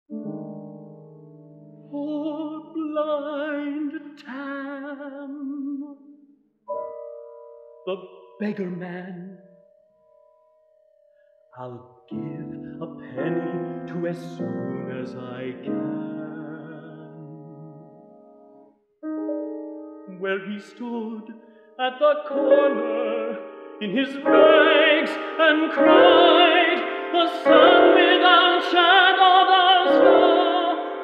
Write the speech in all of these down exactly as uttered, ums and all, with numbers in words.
Poor blind Tam, the beggar man. I'll give a penny to as soon as I can. Where he stood at the corner in his rags and cried, the sun without shadow does not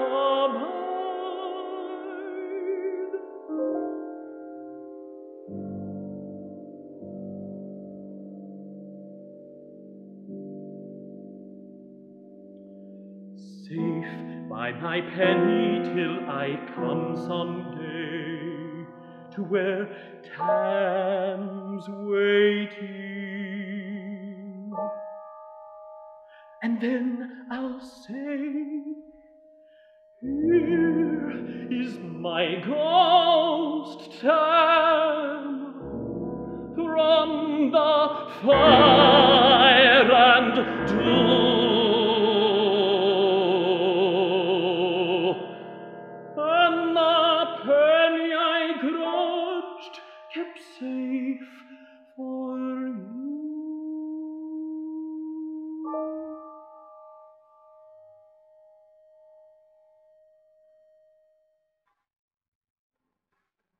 abide. Safe by my penny till I come someday to where Tam's waiting. And then I'll say, here is my ghost Tam from the far.